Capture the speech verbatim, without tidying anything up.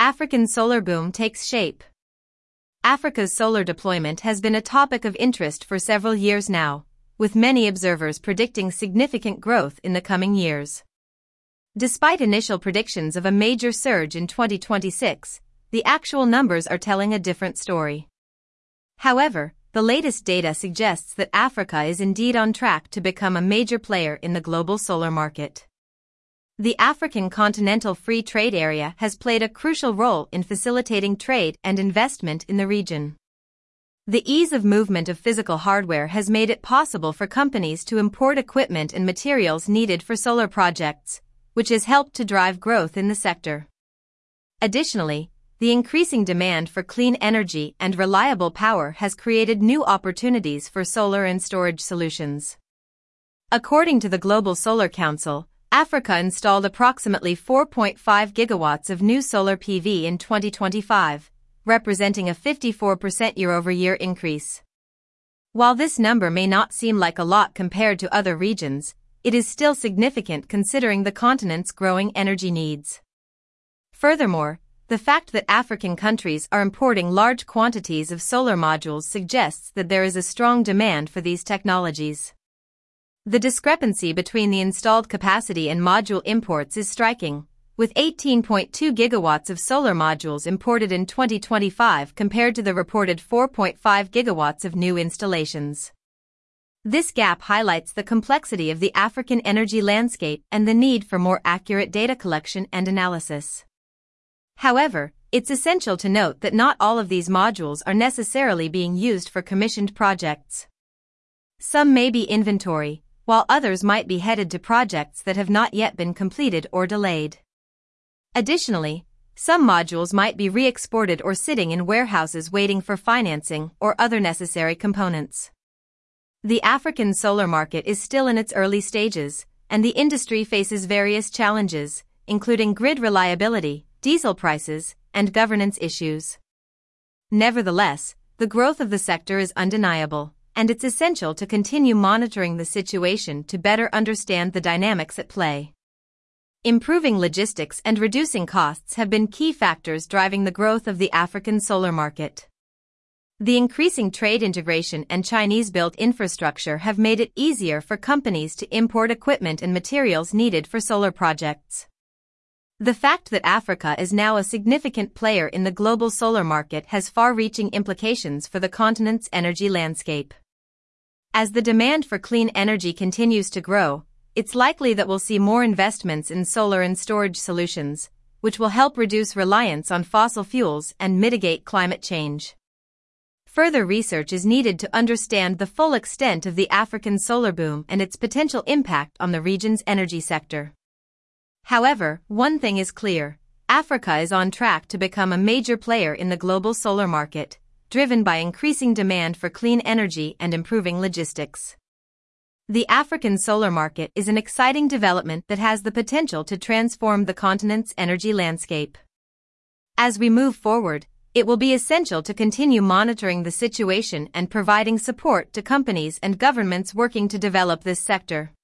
African solar boom takes shape. Africa's solar deployment has been a topic of interest for several years now, with many observers predicting significant growth in the coming years. Despite initial predictions of a major surge in twenty twenty-six, the actual numbers are telling a different story. However, the latest data suggests that Africa is indeed on track to become a major player in the global solar market. The African Continental Free Trade Area has played a crucial role in facilitating trade and investment in the region. The ease of movement of physical hardware has made it possible for companies to import equipment and materials needed for solar projects, which has helped to drive growth in the sector. Additionally, the increasing demand for clean energy and reliable power has created new opportunities for solar and storage solutions. According to the Global Solar Council, Africa installed approximately four point five gigawatts of new solar P V in twenty twenty-five, representing a fifty-four percent year-over-year increase. While this number may not seem like a lot compared to other regions, it is still significant considering the continent's growing energy needs. Furthermore, the fact that African countries are importing large quantities of solar modules suggests that there is a strong demand for these technologies. The discrepancy between the installed capacity and module imports is striking, with eighteen point two gigawatts of solar modules imported in twenty twenty-five compared to the reported four point five gigawatts of new installations. This gap highlights the complexity of the African energy landscape and the need for more accurate data collection and analysis. However, it's essential to note that not all of these modules are necessarily being used for commissioned projects. Some may be inventory, while others might be headed to projects that have not yet been completed or delayed. Additionally, some modules might be re-exported or sitting in warehouses waiting for financing or other necessary components. The African solar market is still in its early stages, and the industry faces various challenges, including grid reliability, diesel prices, and governance issues. Nevertheless, the growth of the sector is undeniable, and it's essential to continue monitoring the situation to better understand the dynamics at play. Improving logistics and reducing costs have been key factors driving the growth of the African solar market. The increasing trade integration and Chinese-built infrastructure have made it easier for companies to import equipment and materials needed for solar projects. The fact that Africa is now a significant player in the global solar market has far-reaching implications for the continent's energy landscape. As the demand for clean energy continues to grow, it's likely that we'll see more investments in solar and storage solutions, which will help reduce reliance on fossil fuels and mitigate climate change. Further research is needed to understand the full extent of the African solar boom and its potential impact on the region's energy sector. However, one thing is clear: Africa is on track to become a major player in the global solar market, driven by increasing demand for clean energy and improving logistics. The African solar market is an exciting development that has the potential to transform the continent's energy landscape. As we move forward, it will be essential to continue monitoring the situation and providing support to companies and governments working to develop this sector.